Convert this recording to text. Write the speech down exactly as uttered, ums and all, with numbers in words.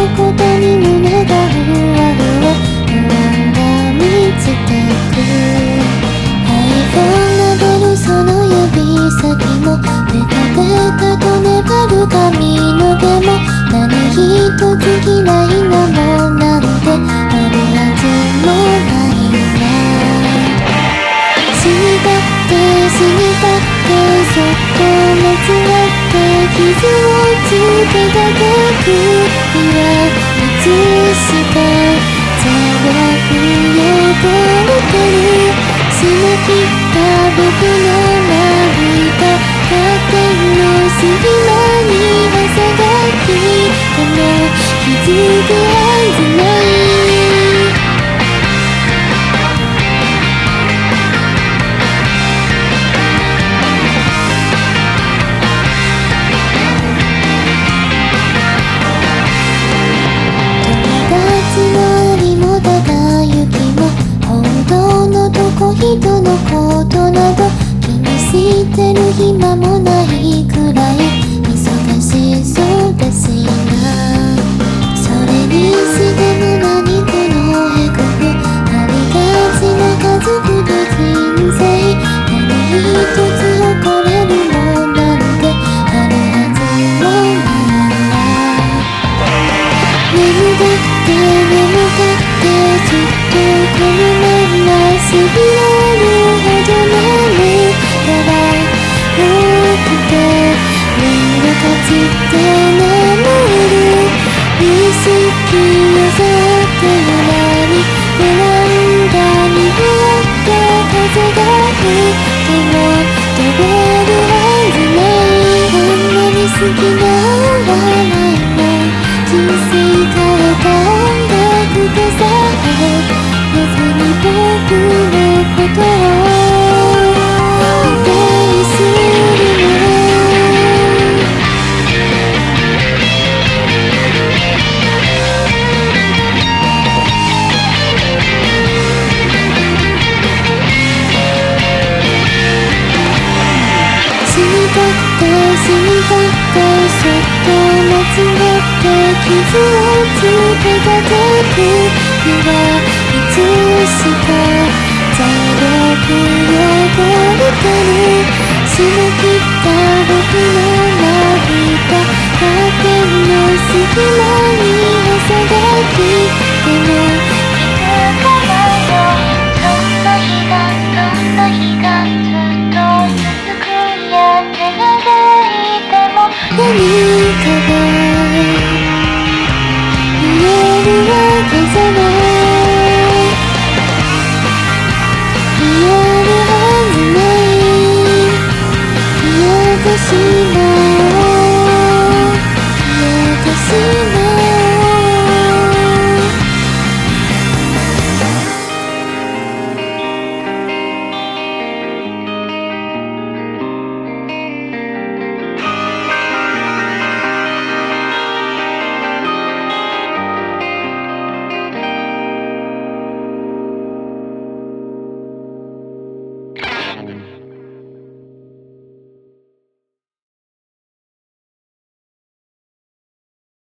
ことに胸がふわふわ不安が満ちてく iPhone 撫でるその指先もベタベタと粘る髪の毛も何一つ嫌いなもんなんてあるはずもないな。死にたって死にたってそっと熱わって傷をつけたテクはいつして邪悪汚れてる締め切った僕の涙カーテンの隙間に朝が来ても気づくはずない人のことなど気にしてる暇もないくらい忙しそうだしな。それにしても何このへこむありがちな家族と人生何一つ誇れるもんなんてあるはずもないな。眠たくて眠たくてずっとこのまま過ぎって眠る意識をそって裏にベランダにふわっと風が吹いても飛べるはずないこんなに好きならないの人生変えた音楽でさえ寝ずに僕のことを死にたくて死にたくてそっと間違って傷をつけたテクはいつした邪悪汚れてる締め切った僕の涙カーテンの隙間に朝が来ても気づかないよそんな日がそんな日がずっと続く何かが言えるわけじゃない言えるはずない言えてしまおう言えてしまおううん